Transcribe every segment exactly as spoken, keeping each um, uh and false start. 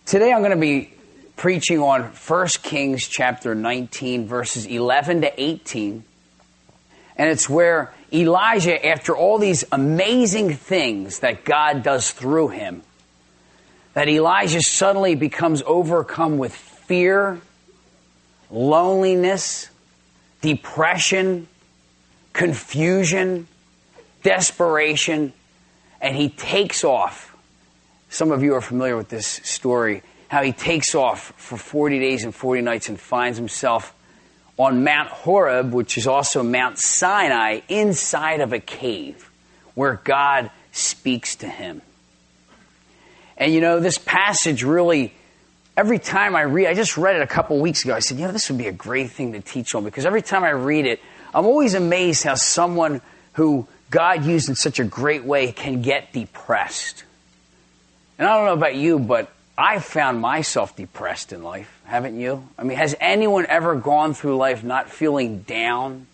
Today I'm going to be preaching on First Kings chapter nineteen, verses eleven to eighteen. And it's where Elijah, after all these amazing things that God does through him, that Elijah suddenly becomes overcome with fear, loneliness, depression, confusion, desperation, and he takes off. Some of you are familiar with this story, how he takes off for forty days and forty nights and finds himself on Mount Horeb, which is also Mount Sinai, inside of a cave where God speaks to him. And you know, this passage really, every time I read, I just read it a couple weeks ago, I said, you know, this would be a great thing to teach on, because every time I read it, I'm always amazed how someone who God used in such a great way can get depressed. And I don't know about you, but I've found myself depressed in life, haven't you? I mean, has anyone ever gone through life not feeling down,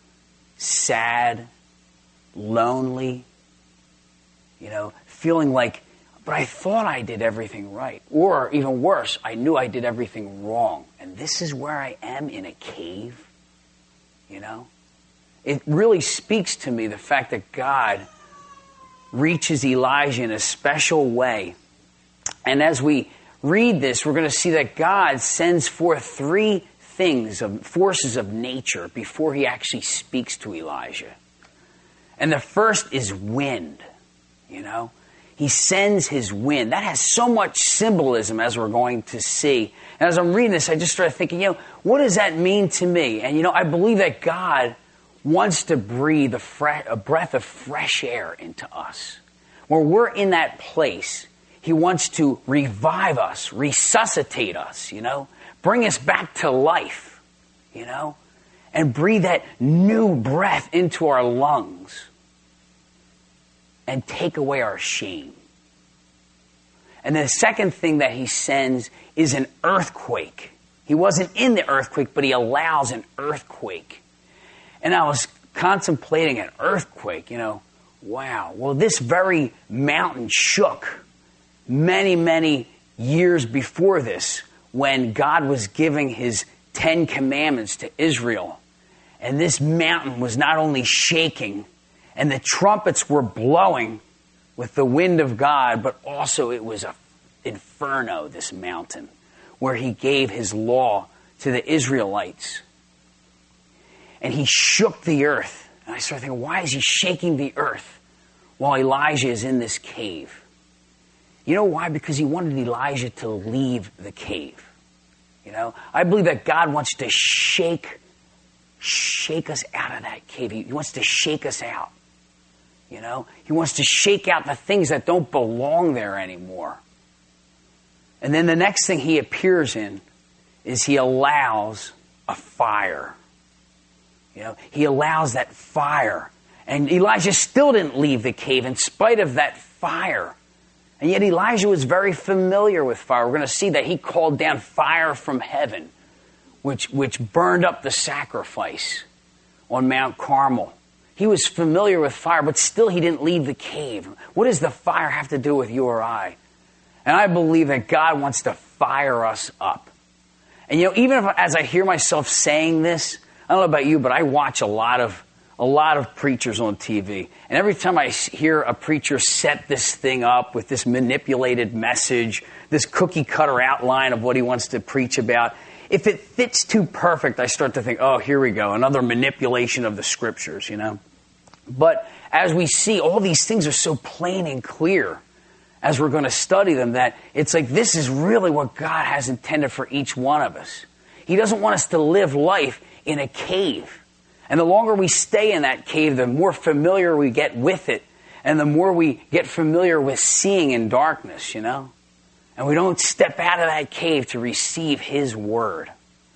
sad, lonely, you know, feeling like, but I thought I did everything right. Or even worse, I knew I did everything wrong. And this is where I am, in a cave, you know? It really speaks to me, the fact that God reaches Elijah in a special way. And as we read this, we're going to see that God sends forth three things, of forces of nature, before he actually speaks to Elijah. And the first is wind, you know. He sends his wind. That has so much symbolism, as we're going to see. And as I'm reading this, I just started thinking, you know, what does that mean to me? And, you know, I believe that God wants to breathe a, fre- a breath of fresh air into us. When we're in that place, he wants to revive us, resuscitate us, you know, bring us back to life, you know, and breathe that new breath into our lungs and take away our shame. And the second thing that he sends is an earthquake. He wasn't in the earthquake, but he allows an earthquake. And I was contemplating an earthquake, you know, wow. Well, this very mountain shook many, many years before this, when God was giving his Ten Commandments to Israel. And this mountain was not only shaking, and the trumpets were blowing with the wind of God, but also it was an inferno, this mountain, where he gave his law to the Israelites. And he shook the earth. And I started thinking, why is he shaking the earth while Elijah is in this cave? You know why? Because he wanted Elijah to leave the cave. You know, I believe that God wants to shake, shake us out of that cave. He wants to shake us out. You know, he wants to shake out the things that don't belong there anymore. And then the next thing he appears in is he allows a fire. You know, he allows that fire. And Elijah still didn't leave the cave in spite of that fire. And yet Elijah was very familiar with fire. We're going to see that he called down fire from heaven, which, which burned up the sacrifice on Mount Carmel. He was familiar with fire, but still he didn't leave the cave. What does the fire have to do with you or I? And I believe that God wants to fire us up. And you know, even if, as I hear myself saying this, I don't know about you, but I watch a lot of a lot of preachers on T V. And every time I hear a preacher set this thing up with this manipulated message, this cookie cutter outline of what he wants to preach about, if it fits too perfect, I start to think, oh, here we go, another manipulation of the scriptures, you know. But as we see, all these things are so plain and clear as we're going to study them, that it's like this is really what God has intended for each one of us. He doesn't want us to live life in a cave. And the longer we stay in that cave, the more familiar we get with it, and the more we get familiar with seeing in darkness, you know. And we don't step out of that cave to receive his word.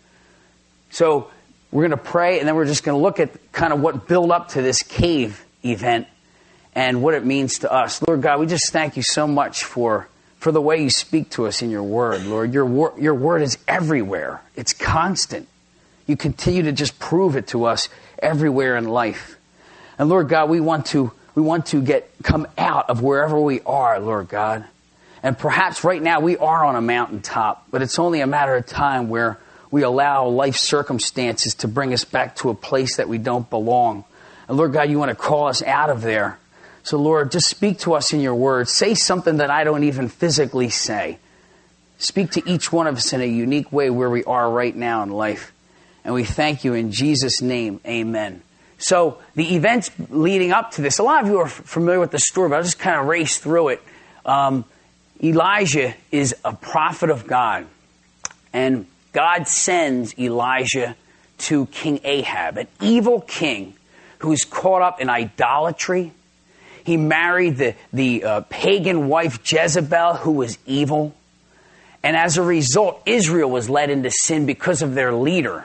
So we're going to pray, and then we're just going to look at kind of what built up to this cave event and what it means to us. Lord God, we just thank you so much for, for the way you speak to us in your word, Lord. Your, wor- your word is everywhere. It's constant. You continue to just prove it to us everywhere in life. And Lord God, we want to we want to get come out of wherever we are, Lord God. And perhaps right now we are on a mountaintop, but it's only a matter of time where we allow life circumstances to bring us back to a place that we don't belong. And Lord God, you want to call us out of there. So Lord, just speak to us in your word. Say something that I don't even physically say. Speak to each one of us in a unique way where we are right now in life. And we thank you in Jesus' name. Amen. So the events leading up to this, a lot of you are familiar with the story, but I'll just kind of race through it. Um, Elijah is a prophet of God. And God sends Elijah to King Ahab, an evil king who is caught up in idolatry. He married the, the uh, pagan wife Jezebel, who was evil. And as a result, Israel was led into sin because of their leader.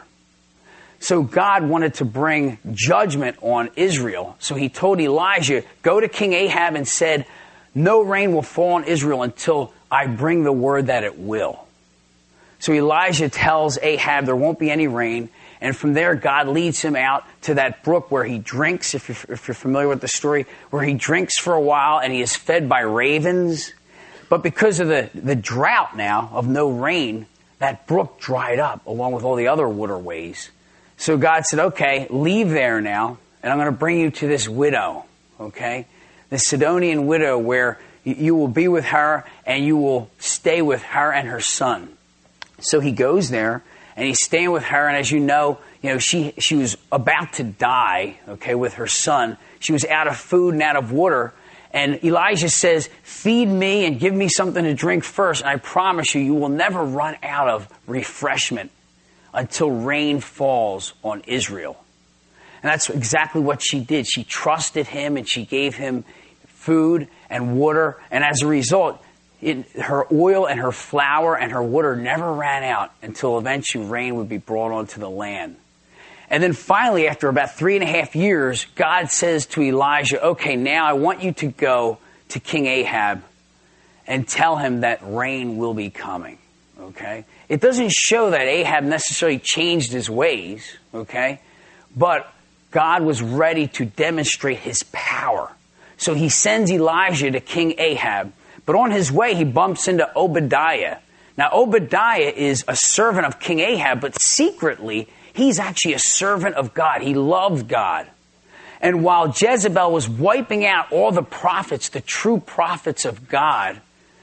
So God wanted to bring judgment on Israel. So he told Elijah, go to King Ahab and said, no rain will fall on Israel until I bring the word that it will. So Elijah tells Ahab there won't be any rain. And from there, God leads him out to that brook where he drinks, if you're, if you're familiar with the story, where he drinks for a while and he is fed by ravens. But because of the, the drought now of no rain, that brook dried up along with all the other waterways. So God said, okay, leave there now, and I'm going to bring you to this widow, okay? The Sidonian widow where you will be with her and you will stay with her and her son. So he goes there and he's staying with her. And as you know, you know, she, she was about to die, okay, with her son. She was out of food and out of water. And Elijah says, feed me and give me something to drink first. And I promise you, you will never run out of refreshment until rain falls on Israel. And that's exactly what she did. She trusted him and she gave him food and water. And as a result, it, her oil and her flour and her water never ran out until eventually rain would be brought onto the land. And then finally, after about three and a half years, God says to Elijah, okay, now I want you to go to King Ahab and tell him that rain will be coming. Okay? It doesn't show that Ahab necessarily changed his ways, okay? But God was ready to demonstrate his power. So he sends Elijah to King Ahab. But on his way, he bumps into Obadiah. Now, Obadiah is a servant of King Ahab, but secretly, he's actually a servant of God. He loved God. And while Jezebel was wiping out all the prophets, the true prophets of God,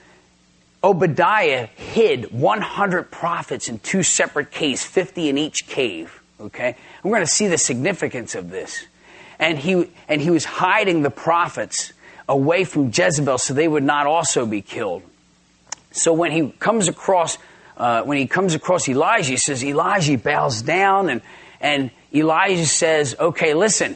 Obadiah hid one hundred prophets in two separate caves, fifty in each cave. Okay, we're going to see the significance of this. And he and he was hiding the prophets away from Jezebel so they would not also be killed. So when he comes across uh, when he comes across Elijah, he says, Elijah bows down, and and Elijah says, okay, listen,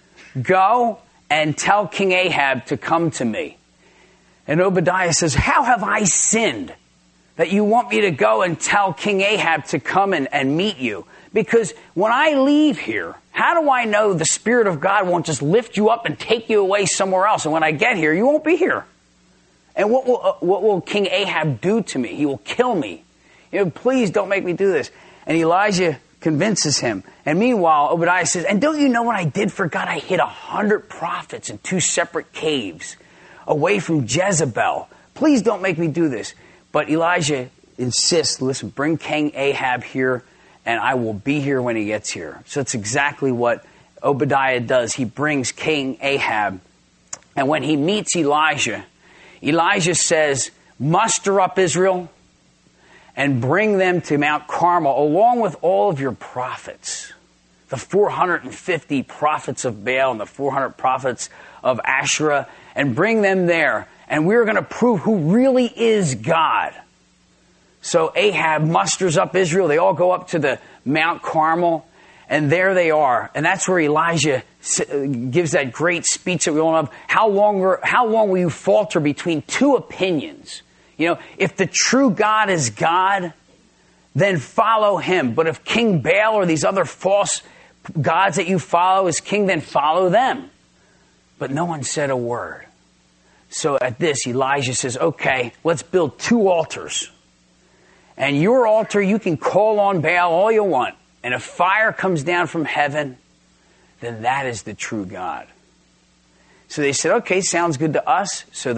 go and tell King Ahab to come to me. And Obadiah says, how have I sinned that you want me to go and tell King Ahab to come and, and meet you? Because when I leave here, how do I know the Spirit of God won't just lift you up and take you away somewhere else? And when I get here, you won't be here. And what will, uh, what will King Ahab do to me? He will kill me. You know, please don't make me do this. And Elijah convinces him. And meanwhile, Obadiah says, and don't you know what I did for God? I hid a hundred prophets in two separate caves away from Jezebel. Please don't make me do this. But Elijah insists, listen, bring King Ahab here, and I will be here when he gets here. So it's exactly what Obadiah does. He brings King Ahab. And when he meets Elijah, Elijah says, muster up Israel and bring them to Mount Carmel along with all of your prophets. The four hundred fifty prophets of Baal and the four hundred prophets of Asherah, and bring them there. And we're going to prove who really is God. So Ahab musters up Israel. They all go up to the Mount Carmel, and there they are. And that's where Elijah gives that great speech that we all know. How long, how long will you falter between two opinions? You know, if the true God is God, then follow him. But if King Baal or these other false gods that you follow is king, then follow them. But no one said a word. So at this, Elijah says, okay, let's build two altars. And your altar, you can call on Baal all you want. And if fire comes down from heaven, then that is the true God. So they said, okay, sounds good to us. So they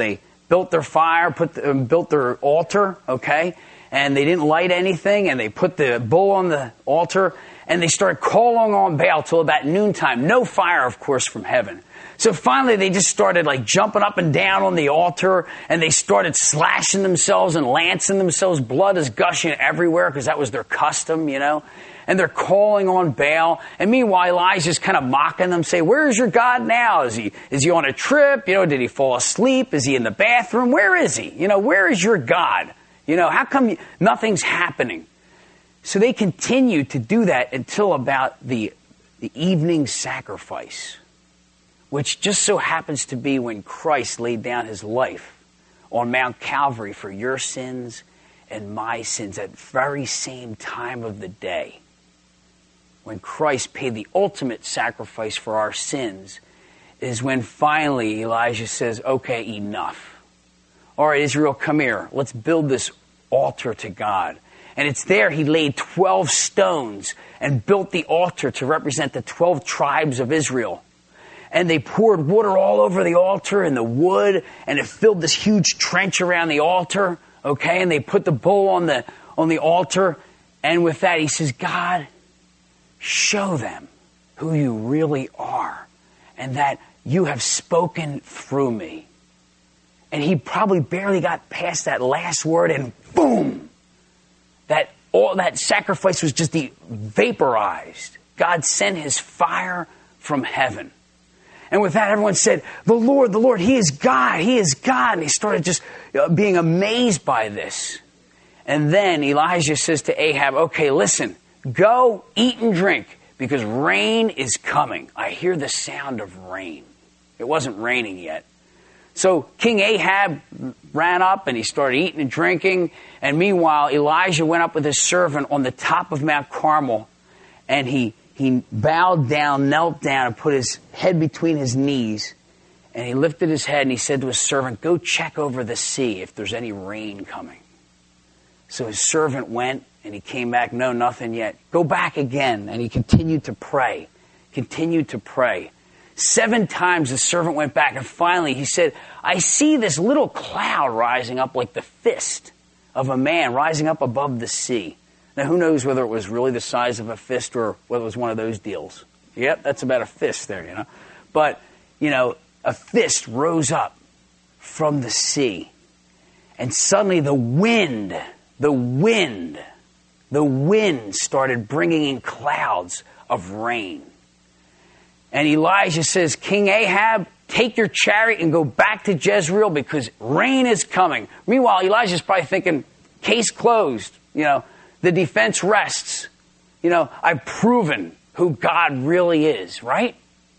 built their fire, put the, um, built their altar, okay? And they didn't light anything, and they put the bull on the altar, and they started calling on Baal till about noontime. No fire, of course, from heaven. So finally, they just started like jumping up and down on the altar, and they started slashing themselves and lancing themselves. Blood is gushing everywhere because that was their custom, you know. And they're calling on Baal. And meanwhile, Elijah's kind of mocking them, say, "Where's your God now? Is he is he on a trip? You know, did he fall asleep? Is he in the bathroom? Where is he? You know, where is your God? You know, how come nothing's happening?" So they continued to do that until about the, the evening sacrifice, which just so happens to be when Christ laid down his life on Mount Calvary for your sins and my sins at the very same time of the day. When Christ paid the ultimate sacrifice for our sins is when finally Elijah says, "Okay, enough. All right, Israel, come here. Let's build this altar to God." And it's there he laid twelve stones and built the altar to represent the twelve tribes of Israel. And they poured water all over the altar and the wood, and it filled this huge trench around the altar, okay? And they put the bull on the on the altar, and with that he says, "God, show them who you really are, and that you have spoken through me." And he probably barely got past that last word, and boom! That all that sacrifice was just de- vaporized. God sent his fire from heaven. And with that, everyone said, "The Lord, the Lord, he is God, he is God." And he started just uh, being amazed by this. And then Elijah says to Ahab, "Okay, listen, go eat and drink, because rain is coming. I hear the sound of rain." It wasn't raining yet. So King Ahab ran up and he started eating and drinking. And meanwhile, Elijah went up with his servant on the top of Mount Carmel, and he He bowed down, knelt down, and put his head between his knees. And he lifted his head and he said to his servant, "Go check over the sea if there's any rain coming." So his servant went and he came back, "No, nothing yet." "Go back again." And he continued to pray, continued to pray. Seven times the servant went back, and finally he said, "I see this little cloud rising up like the fist of a man rising up above the sea." Now, who knows whether it was really the size of a fist or whether it was one of those deals? Yep, that's about a fist there, you know. But, you know, a fist rose up from the sea. And suddenly the wind, the wind, the wind started bringing in clouds of rain. And Elijah says, "King Ahab, take your chariot and go back to Jezreel because rain is coming." Meanwhile, Elijah's probably thinking, case closed, you know. The defense rests. You know, I've proven who God really is, right?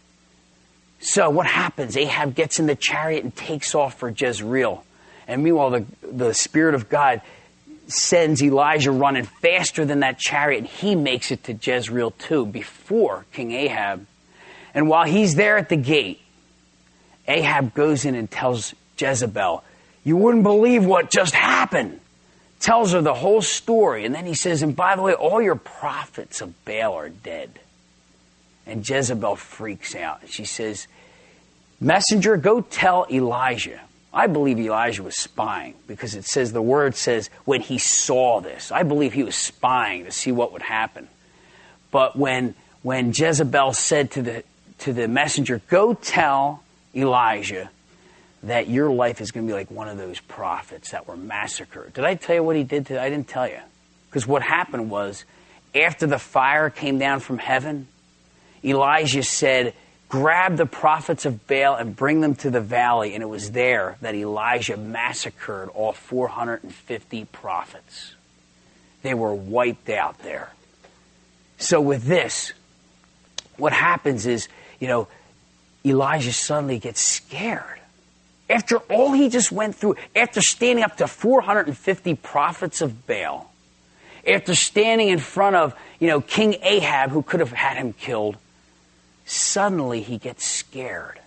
So what happens? Ahab gets in the chariot and takes off for Jezreel. And meanwhile, the, the Spirit of God sends Elijah running faster than that chariot, and he makes it to Jezreel too, before King Ahab. And while he's there at the gate, Ahab goes in and tells Jezebel, "You wouldn't believe what just happened." Tells her the whole story. And then he says, "And by the way, all your prophets of Baal are dead." And Jezebel freaks out. She says, "Messenger, go tell Elijah." I believe Elijah was spying, because it says, the word says, when he saw this. I believe he was spying to see what would happen. But when when Jezebel said to the to the messenger, "Go tell Elijah that your life is going to be like one of those prophets that were massacred." Did I tell you what he did to I didn't tell you. Because what happened was, after the fire came down from heaven, Elijah said, "Grab the prophets of Baal and bring them to the valley." And it was there that Elijah massacred all four hundred fifty prophets. They were wiped out there. So with this, what happens is, you know, Elijah suddenly gets scared. After all he just went through, after standing up to four hundred fifty prophets of Baal, after standing in front of, you know, King Ahab, who could have had him killed, suddenly he gets scared.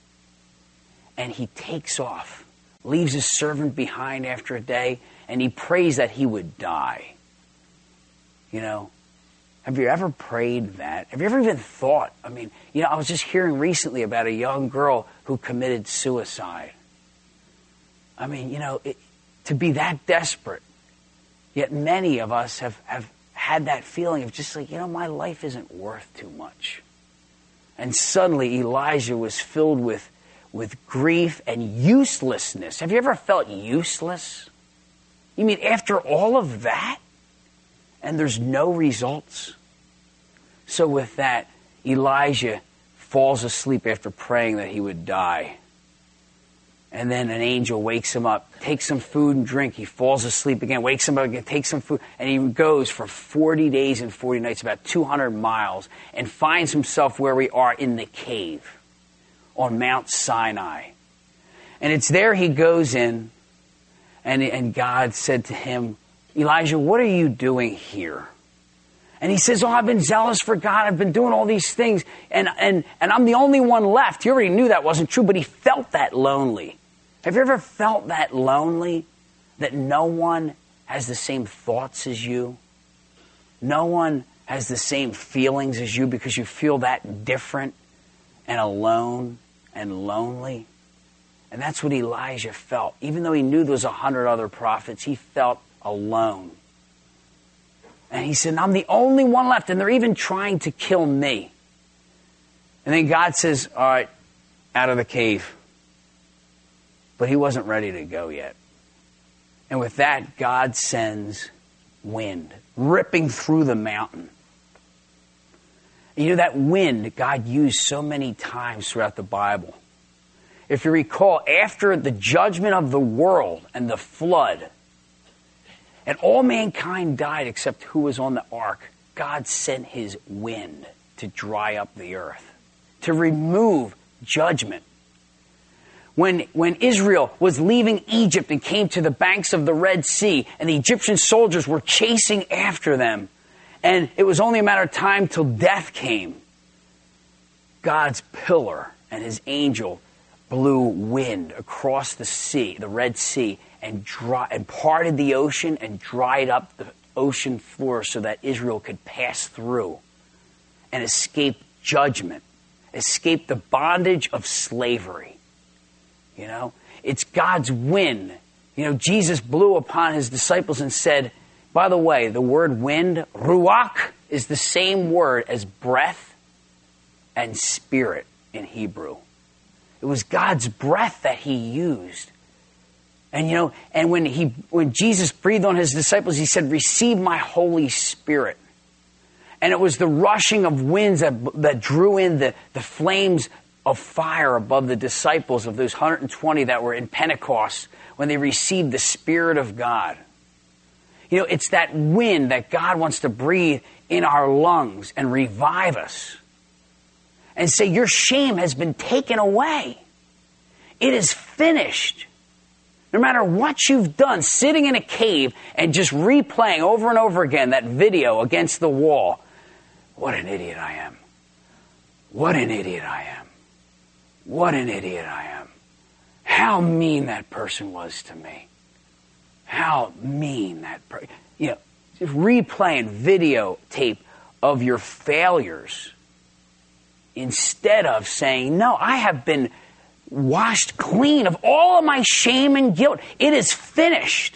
And he takes off, leaves his servant behind after a day, and he prays that he would die. You know, have you ever prayed that? Have you ever even thought? I mean, you know, I was just hearing recently about a young girl who committed suicide. I mean, you know, it, to be that desperate. Yet many of us have, have had that feeling of just like, you know, my life isn't worth too much. And suddenly Elijah was filled with, with grief and uselessness. Have you ever felt useless? You mean after all of that, and there's no results? So with that, Elijah falls asleep after praying that he would die. And then an angel wakes him up, takes some food and drink. He falls asleep again, wakes him up again, takes some food. And he goes for forty days and forty nights, about two hundred miles, and finds himself where we are in the cave on Mount Sinai. And it's there he goes in, and, and God said to him, Elijah, what are you doing here? And he says, oh, I've been zealous for God. I've been doing all these things, and, and, and I'm the only one left. He already knew that wasn't true, but he felt that lonely. Have you ever felt that lonely, that no one has the same thoughts as you? No one has the same feelings as you because you feel that different and alone and lonely? And that's what Elijah felt. Even though he knew there was a hundred other prophets, he felt alone. And he said, I'm the only one left, and they're even trying to kill me. And then God says, all right, out of the cave. But he wasn't ready to go yet. And with that, God sends wind, ripping through the mountain. And you know, that wind God used so many times throughout the Bible. If you recall, after the judgment of the world and the flood, and all mankind died except who was on the ark, God sent his wind to dry up the earth, to remove judgment. When, when Israel was leaving Egypt and came to the banks of the Red Sea, and the Egyptian soldiers were chasing after them, and it was only a matter of time till death came, God's pillar and his angel blew wind across the sea, the Red Sea, and dry, and parted the ocean and dried up the ocean floor so that Israel could pass through and escape judgment, escape the bondage of slavery. You know, it's God's wind. You know, Jesus blew upon his disciples and said, by the way, the word wind, ruach, is the same word as breath and spirit in Hebrew. It was God's breath that he used. And you know, and when he when Jesus breathed on his disciples, he said, receive my Holy Spirit. And it was the rushing of winds that, that drew in the, the flames of fire above the disciples of those one hundred twenty that were in Pentecost when they received the Spirit of God. You know, it's that wind that God wants to breathe in our lungs and revive us. And say, your shame has been taken away. It is finished. No matter what you've done, sitting in a cave and just replaying over and over again that video against the wall. What an idiot I am. What an idiot I am. What an idiot I am. How mean that person was to me. How mean that person. You know, just replaying videotape of your failures instead of saying, no, I have been washed clean of all of my shame and guilt. It is finished.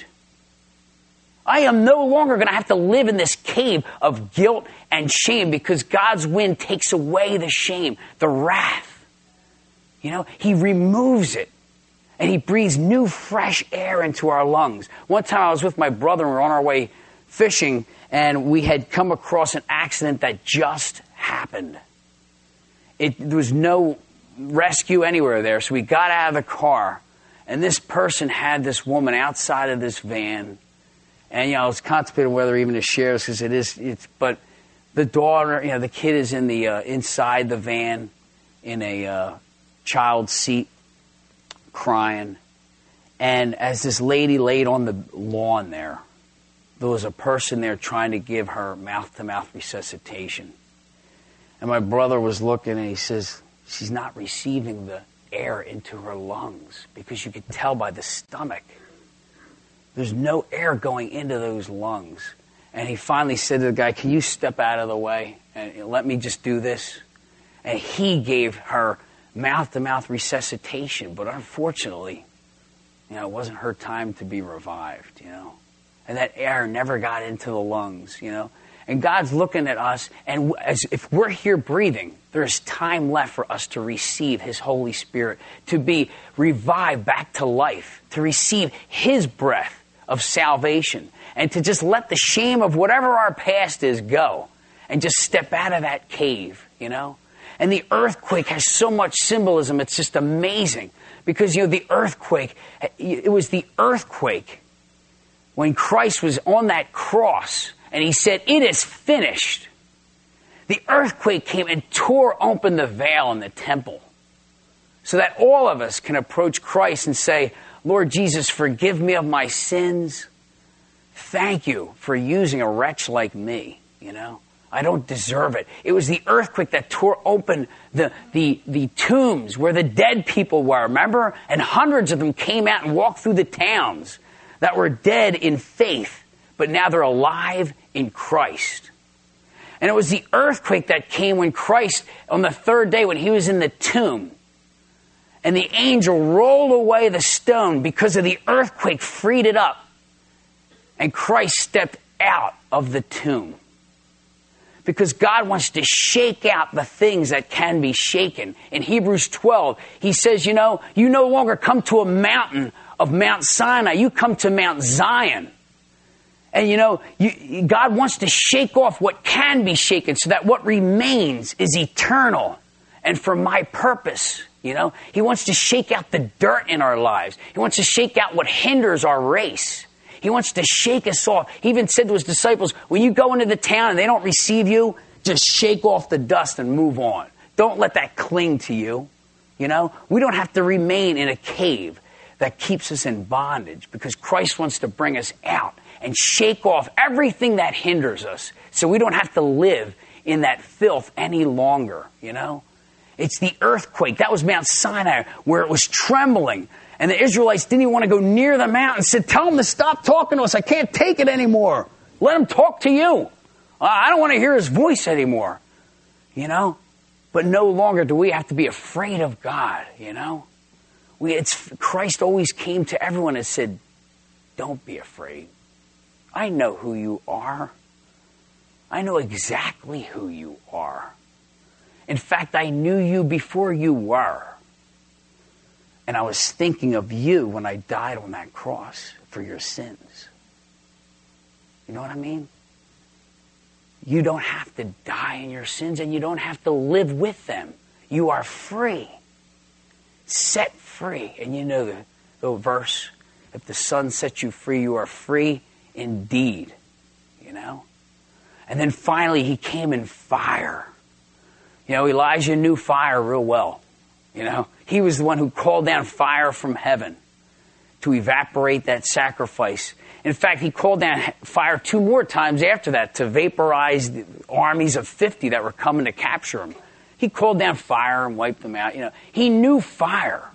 I am no longer going to have to live in this cave of guilt and shame because God's wind takes away the shame, the wrath. You know, he removes it and he breathes new, fresh air into our lungs. One time I was with my brother and we were on our way fishing and we had come across an accident that just happened. It, there was no rescue anywhere there. So we got out of the car, and this person had this woman outside of this van. And, you know, I was contemplating whether even to share this because it is, it's, but the daughter, you know, the kid is in the, uh, inside the van in a uh, child seat crying. And as this lady laid on the lawn there, there was a person there trying to give her mouth-to-mouth resuscitation. And my brother was looking and he says, she's not receiving the air into her lungs because you could tell by the stomach. There's no air going into those lungs. And he finally said to the guy, can you step out of the way and let me just do this? And he gave her mouth-to-mouth resuscitation. But unfortunately, You know, it wasn't her time to be revived, you know. And that air never got into the lungs, you know. And God's looking at us, and as if we're here breathing, there's time left for us to receive His Holy Spirit, to be revived back to life, to receive His breath of salvation, and to just let the shame of whatever our past is go, and just step out of that cave, you know. And the earthquake has so much symbolism, it's just amazing. Because, you know, the earthquake, it was the earthquake when Christ was on that cross and He said, "It is finished." The earthquake came and tore open the veil in the temple so that all of us can approach Christ and say, "Lord Jesus, forgive me of my sins. Thank you for using a wretch like me, you know. I don't deserve it." It was the earthquake that tore open the, the, the tombs where the dead people were, remember? And hundreds of them came out and walked through the towns that were dead in faith, but now they're alive in Christ. And it was the earthquake that came when Christ, on the third day, when He was in the tomb, and the angel rolled away the stone because of the earthquake, freed it up, and Christ stepped out of the tomb. Because God wants to shake out the things that can be shaken. In Hebrews twelve, He says, you know, you no longer come to a mountain of Mount Sinai. You come to Mount Zion. And, you know, you, God wants to shake off what can be shaken so that what remains is eternal and for my purpose. You know, He wants to shake out the dirt in our lives. He wants to shake out what hinders our race. He wants to shake us off. He even said to His disciples, when you go into the town and they don't receive you, just shake off the dust and move on. Don't let that cling to you. You know, we don't have to remain in a cave that keeps us in bondage, because Christ wants to bring us out and shake off everything that hinders us so we don't have to live in that filth any longer, you know. It's the earthquake. That was Mount Sinai, where it was trembling. And the Israelites didn't even want to go near the mountain. Said, "Tell them to stop talking to us. I can't take it anymore. Let him talk to you. I don't want to hear his voice anymore." You know? But no longer do we have to be afraid of God, you know? We, it's, Christ always came to everyone and said, "Don't be afraid. I know who you are. I know exactly who you are. In fact, I knew you before you were. And I was thinking of you when I died on that cross for your sins." You know what I mean? You don't have to die in your sins, and you don't have to live with them. You are free. Set free. And you know the, the verse, if the Son sets you free, you are free indeed. You know? And then finally, He came in fire. You know, Elijah knew fire real well. You know, he was the one who called down fire from heaven to evaporate that sacrifice. In fact, he called down fire two more times after that to vaporize the armies of fifty that were coming to capture him. He called down fire and wiped them out. You know, he knew fire.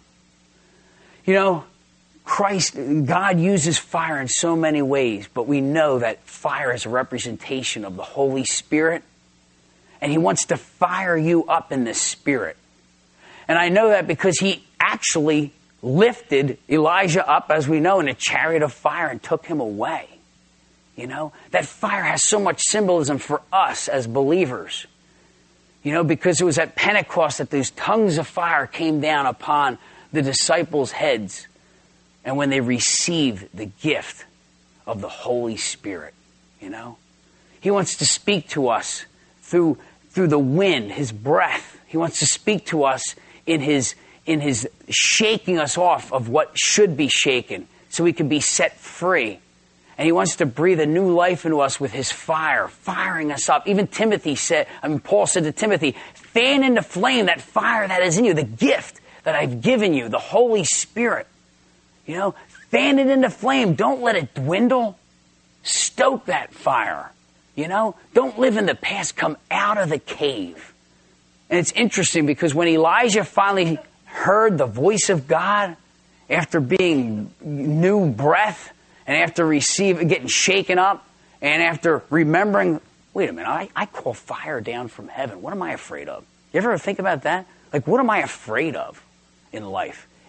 You know, Christ, God uses fire in so many ways, but we know that fire is a representation of the Holy Spirit, and He wants to fire you up in the Spirit. And I know that because He actually lifted Elijah up, as we know, in a chariot of fire and took him away. You know, that fire has so much symbolism for us as believers. You know, because it was at Pentecost that these tongues of fire came down upon the disciples' heads, and when they received the gift of the Holy Spirit, you know. He wants to speak to us through through the wind, His breath. He wants to speak to us in his in his shaking us off of what should be shaken so we can be set free. And He wants to breathe a new life into us with His fire, firing us up. Even Timothy said, I mean, Paul said to Timothy, fan into flame that fire that is in you, the gift that I've given you, the Holy Spirit. You know, fan it into flame. Don't let it dwindle. Stoke that fire. You know, don't live in the past. Come out of the cave. And it's interesting because when Elijah finally heard the voice of God after being new breath and after receiving, getting shaken up and after remembering, wait a minute, I, I call fire down from heaven. What am I afraid of? You ever think about that? Like, what am I afraid of in life?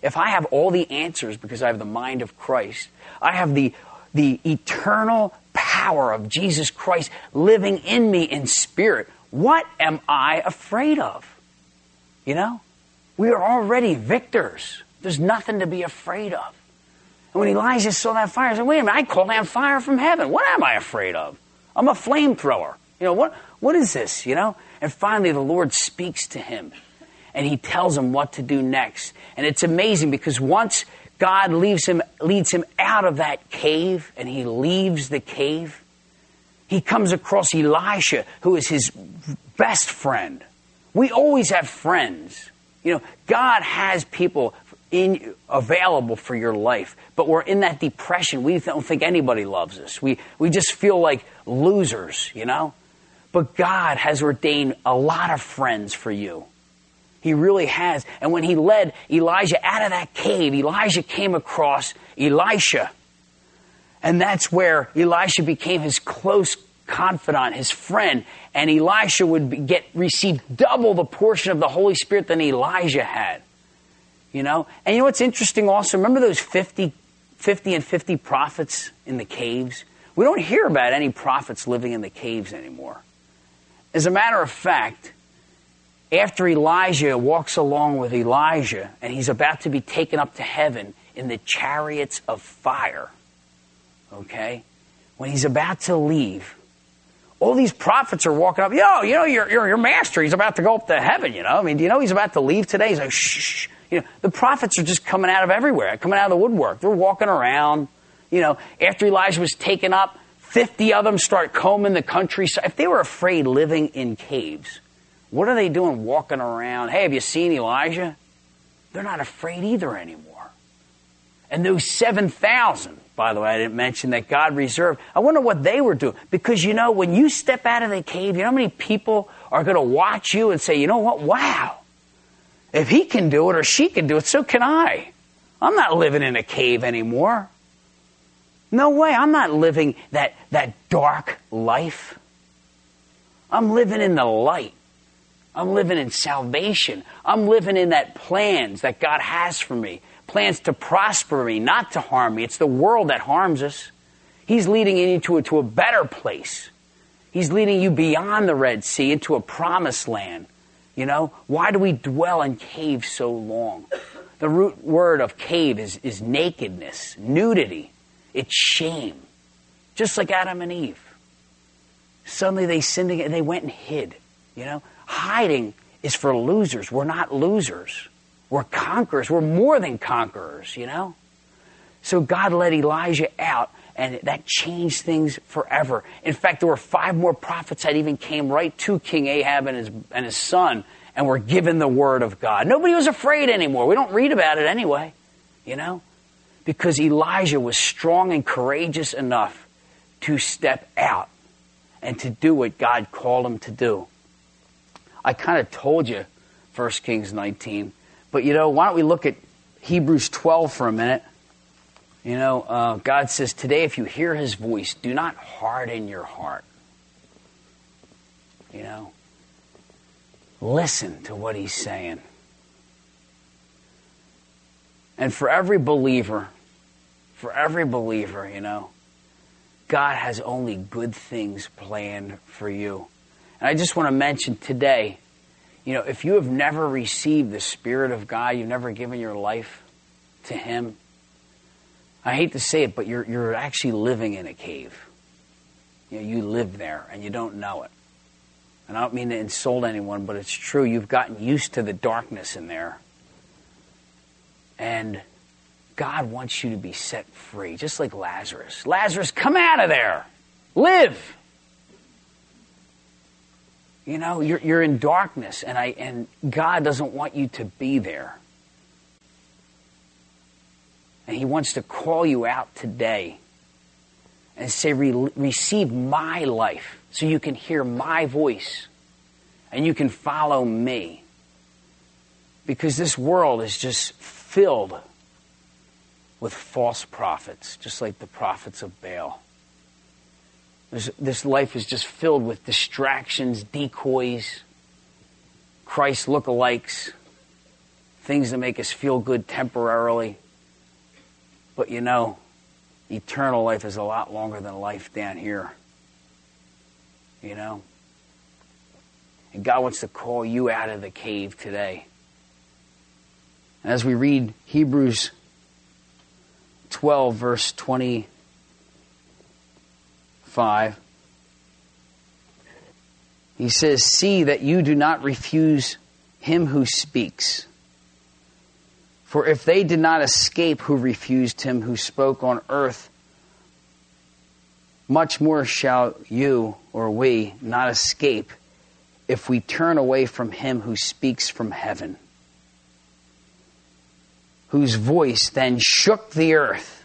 if I have all the answers because I have the mind of Christ, I have the, the eternal power of Jesus Christ living in me in spirit, what am I afraid of? You know? We are already victors. There's nothing to be afraid of. And when Elijah saw that fire, he said, wait a minute, I call down fire from heaven. What am I afraid of? I'm a flamethrower. You know, what? what is this, you know? And finally the Lord speaks to him. And he tells him what to do next. And it's amazing because once God leaves him, leads him out of that cave and he leaves the cave, he comes across Elisha, who is his best friend. We always have friends. You know, God has people in, available for your life. But we're in that depression. We don't think anybody loves us. We, we just feel like losers, you know. But God has ordained a lot of friends for you. He really has. And when he led Elijah out of that cave, Elijah came across Elisha. And that's where Elisha became his close confidant, his friend. And Elisha would be, get receive double the portion of the Holy Spirit than Elijah had. You know? And you know what's interesting also? Remember those fifty, fifty and fifty prophets in the caves? We don't hear about any prophets living in the caves anymore. As a matter of fact, after Elijah walks along with Elijah and he's about to be taken up to heaven in the chariots of fire, okay, when he's about to leave, all these prophets are walking up, yo, you know, your, your, your master, he's about to go up to heaven, you know. I mean, do you know he's about to leave today? He's like, shh, shh. You know, the prophets are just coming out of everywhere, coming out of the woodwork. They're walking around, you know. After Elijah was taken up, fifty of them start combing the countryside. If they were afraid living in caves, what are they doing walking around? Hey, have you seen Elijah? They're not afraid either anymore. And those seven thousand, by the way, I didn't mention that God reserved. I wonder what they were doing. Because, you know, when you step out of the cave, you know how many people are going to watch you and say, you know what, wow. If he can do it or she can do it, so can I. I'm not living in a cave anymore. No way, I'm not living that, that dark life. I'm living in the light. I'm living in salvation. I'm living in that plans that God has for me. Plans to prosper me, not to harm me. It's the world that harms us. He's leading you into a, to a better place. He's leading you beyond the Red Sea into a promised land. You know, why do we dwell in caves so long? The root word of cave is, is nakedness, nudity. It's shame. Just like Adam and Eve. Suddenly they sinned again and they went and hid. You know, hiding is for losers. We're not losers. We're conquerors. We're more than conquerors, you know. So God let Elijah out, and that changed things forever. In fact, there were five more prophets that even came right to King Ahab and his, and his son and were given the word of God. Nobody was afraid anymore. We don't read about it anyway, you know, because Elijah was strong and courageous enough to step out and to do what God called him to do. I kind of told you First Kings nineteen, but, you know, why don't we look at Hebrews twelve for a minute? You know, uh, God says, today if you hear his voice, do not harden your heart. You know, listen to what he's saying. And for every believer, for every believer, you know, God has only good things planned for you. And I just want to mention today, you know, if you have never received the Spirit of God, you've never given your life to him, I hate to say it, but you're you're actually living in a cave. You know, you live there and you don't know it. And I don't mean to insult anyone, but it's true. You've gotten used to the darkness in there. And God wants you to be set free, just like Lazarus. Lazarus, come out of there. Live. You know, you're you're in darkness, and I and God doesn't want you to be there. And he wants to call you out today and say, Re- receive my life so you can hear my voice and you can follow me. Because this world is just filled with false prophets, just like the prophets of Baal. There's, this life is just filled with distractions, decoys, Christ lookalikes, things that make us feel good temporarily. But you know, eternal life is a lot longer than life down here. You know? And God wants to call you out of the cave today. And as we read Hebrews twelve, verse twenty-five, he says, "See that you do not refuse him who speaks. For if they did not escape who refused him who spoke on earth, much more shall you or we not escape if we turn away from him who speaks from heaven, whose voice then shook the earth.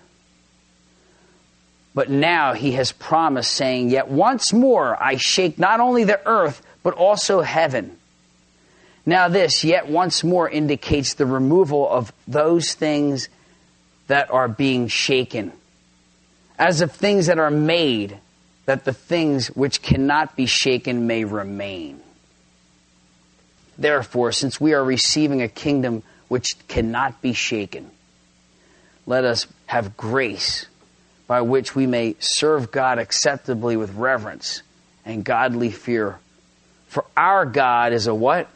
But now he has promised, saying, Yet once more I shake not only the earth, but also heaven. Now this, yet once more, indicates the removal of those things that are being shaken, as of things that are made, that the things which cannot be shaken may remain. Therefore, since we are receiving a kingdom which cannot be shaken, let us have grace by which we may serve God acceptably with reverence and godly fear. For our God is a what?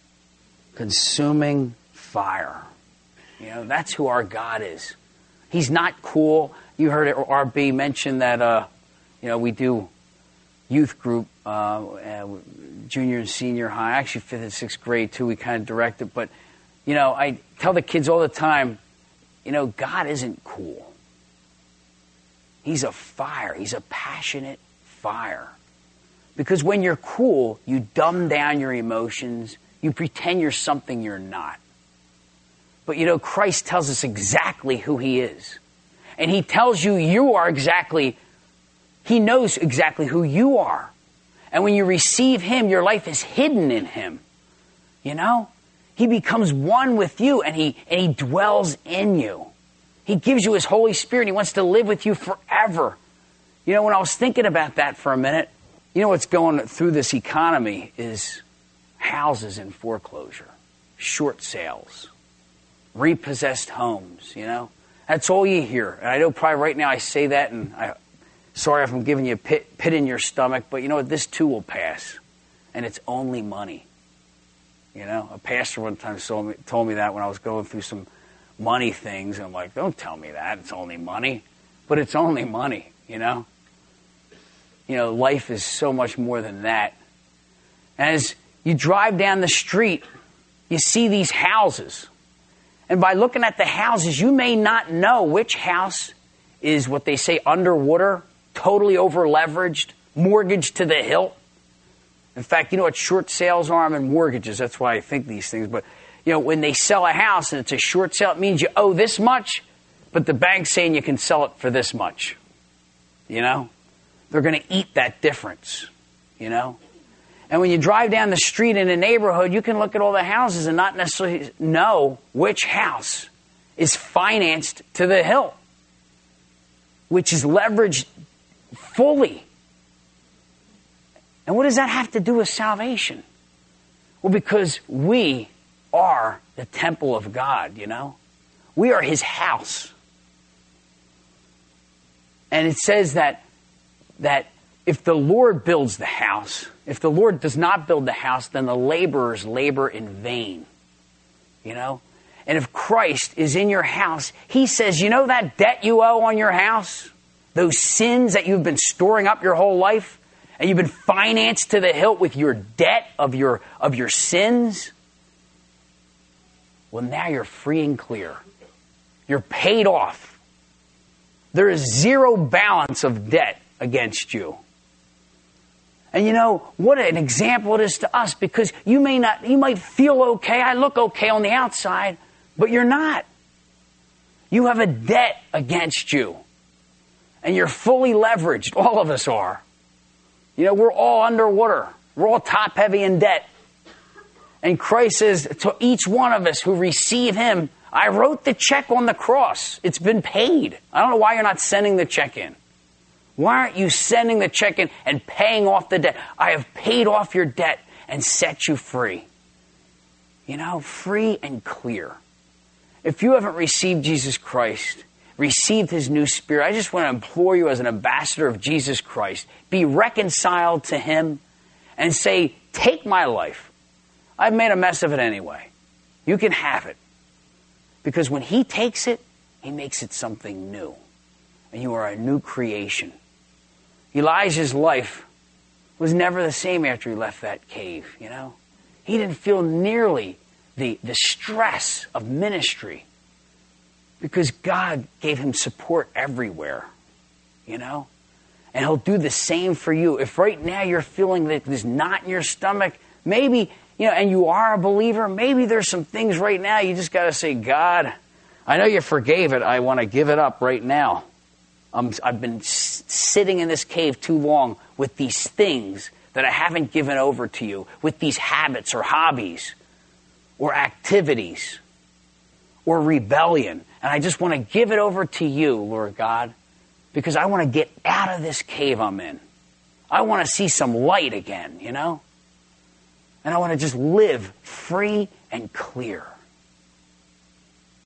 Consuming fire. You know, that's who our God is. He's not cool. You heard R B mention that, uh, you know, we do youth group, uh, uh, junior and senior high, actually fifth and sixth grade too. We kind of direct it. But, you know, I tell the kids all the time, you know, God isn't cool. He's a fire. He's a passionate fire. Because when you're cool, you dumb down your emotions. You pretend you're something you're not. But, you know, Christ tells us exactly who he is. And he tells you you are exactly, he knows exactly who you are. And when you receive him, your life is hidden in him. You know? He becomes one with you, and he, and he dwells in you. He gives you his Holy Spirit. He wants to live with you forever. You know, when I was thinking about that for a minute, you know what's going through this economy is houses in foreclosure, short sales, repossessed homes, you know. That's all you hear. And I know probably right now I say that, and I'm sorry if I'm giving you a pit, pit in your stomach, but you know what? This too will pass. And it's only money. You know, a pastor one time told me, told me that when I was going through some money things. And I'm like, don't tell me that. It's only money. But it's only money, you know. You know, life is so much more than that. As you drive down the street, you see these houses. And by looking at the houses, you may not know which house is what they say underwater, totally over-leveraged, mortgaged to the hilt. In fact, you know what short sales are? I'm in mortgages. That's why I think these things. But, you know, when they sell a house and it's a short sale, it means you owe this much, but the bank's saying you can sell it for this much. You know? They're going to eat that difference. You know? And when you drive down the street in a neighborhood, you can look at all the houses and not necessarily know which house is financed to the hilt, which is leveraged fully. And what does that have to do with salvation? Well, because we are the temple of God, you know? We are his house. And it says that that if the Lord builds the house, if the Lord does not build the house, then the laborers labor in vain. You know? And if Christ is in your house, he says, you know that debt you owe on your house? Those sins that you've been storing up your whole life? And you've been financed to the hilt with your debt of your, of your sins? Well, now you're free and clear. You're paid off. There is zero balance of debt against you. And you know, what an example it is to us, because you may not, you might feel okay, I look okay on the outside, but you're not. You have a debt against you. And you're fully leveraged. All of us are. You know, we're all underwater. We're all top heavy in debt. And Christ says to each one of us who receive him, I wrote the check on the cross. It's been paid. I don't know why you're not sending the check in. Why aren't you sending the check in and paying off the debt? I have paid off your debt and set you free. You know, free and clear. If you haven't received Jesus Christ, received his new spirit, I just want to implore you as an ambassador of Jesus Christ, be reconciled to him and say, take my life. I've made a mess of it anyway. You can have it. Because when he takes it, he makes it something new. And you are a new creation. Elijah's life was never the same after he left that cave, you know. He didn't feel nearly the, the stress of ministry because God gave him support everywhere, you know. And he'll do the same for you. If right now you're feeling that there's knot in your stomach, maybe, you know, and you are a believer, maybe there's some things right now you just got to say, God, I know you forgave it. I want to give it up right now. I'm, I've been s- sitting in this cave too long with these things that I haven't given over to you, with these habits or hobbies or activities or rebellion. And I just want to give it over to you, Lord God, because I want to get out of this cave I'm in. I want to see some light again, you know? And I want to just live free and clear.